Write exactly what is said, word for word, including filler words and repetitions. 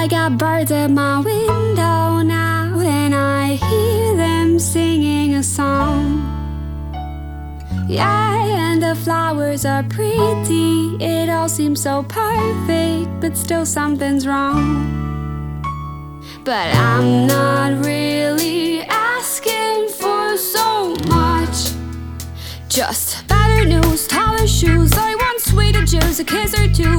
I got birds at my window now, and I hear them singing a song. Yeah, and the flowers are pretty. It all seems so perfect, but still something's wrong. But I'm not really asking for so much. Just better news, taller shoes, I want sweeter juice, a kiss or two.